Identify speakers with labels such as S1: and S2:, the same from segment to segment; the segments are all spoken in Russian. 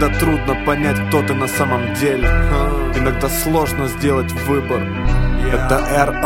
S1: Иногда трудно понять, кто ты на самом деле. Иногда сложно сделать выбор. Это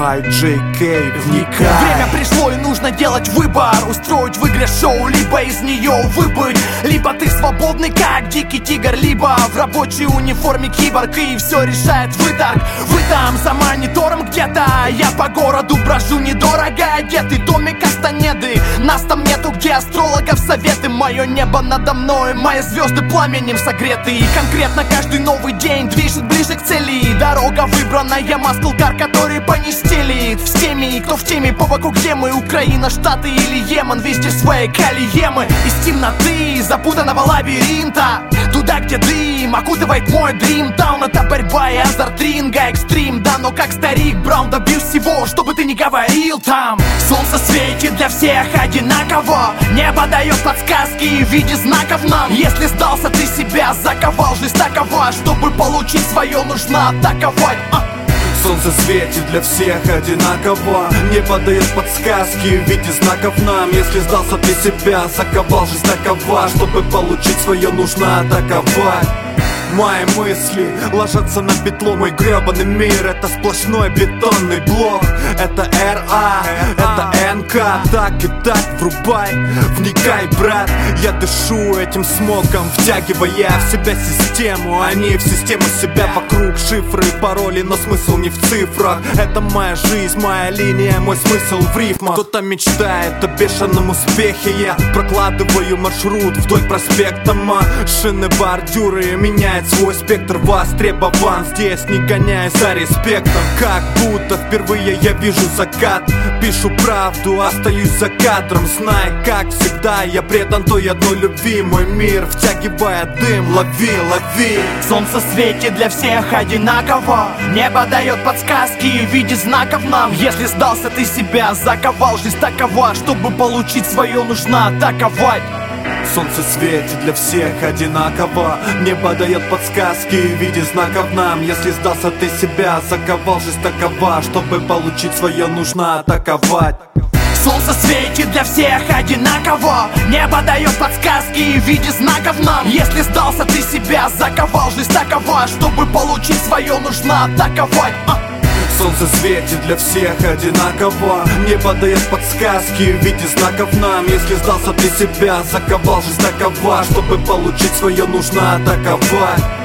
S1: R.I.J.K. Вникай.
S2: Время пришло и нужно делать выбор. Устроить в игре шоу, либо из нее выбыть. Либо ты свободный, как дикий тигр, либо в рабочей униформе киборг, и все решает выдох. Вы там за монитором где-то, я по городу брожу недорого одетый. Домик Кастанеды, нас там нету, где астрологов советы. Мое небо надо мной, мои звезды пламенем согреты. И конкретно каждый новый день движет ближе к цели. Дорога выбранная, маскл-кар, который понестелит в теме. И кто в теме, по боку где мы? Украина, Штаты или Йемен? Везде свои калиемы. Из темноты, запутанного лабиринта, туда, где дым окутывает мой дрим-таун. Это борьба и азарт ринга, экстрим. Да, но как старик Браун добьюсь всего, что бы ты ни говорил там. Солнце светит для всех одинаково. Небо дает подсказки в виде знаков нам. Если сдался, ты себя заковал. Жизнь такова, чтобы получить свое, нужно атаковать.
S1: Солнце светит для всех одинаково. Небо дает подсказки в виде знаков нам. Если сдался, ты себя заковал. Жизнь такова, чтобы получить свое, нужно атаковать. Мои мысли ложатся на петло. Мой гребаный мир — это сплошной бетонный блок. Это РА, это НК. Так и так врубай, вникай, брат. Я дышу этим смогом, втягивая в себя систему. Они в систему себя вокруг. Шифры, пароли, но смысл не в цифрах. Это моя жизнь, моя линия, мой смысл в рифмах. Кто-то мечтает о бешеном успехе. Я прокладываю маршрут вдоль проспекта. Машины, бордюры меняют свой спектр востребован. Здесь не гоняясь за респектом. Как будто впервые я вижу закат. Пишу правду, остаюсь за кадром. Знай, как всегда, я предан той одной любви. Мой мир, втягивая дым, лови, лови.
S2: Солнце светит для всех одинаково. Небо дает подсказки в виде знаков нам. Если сдался, ты себя заковал. Жизнь такова, чтобы получить свое, нужно атаковать.
S1: Солнце светит для всех одинаково. Небо дает подсказки в виде знаков нам. Если сдался, ты себя заковал. Жизнь такова, чтобы получить свое, нужно атаковать.
S2: Солнце светит для всех одинаково. Небо дает подсказки в виде знаков нам. Если сдался, ты себя заковал. Жизнь такова, чтобы получить свое, нужно атаковать.
S1: Солнце светит для всех одинаково. Небо дает подсказки в виде знаков нам. Если сдался, ты себя заковал. Жизнь такова, чтобы получить свое, нужно атаковать.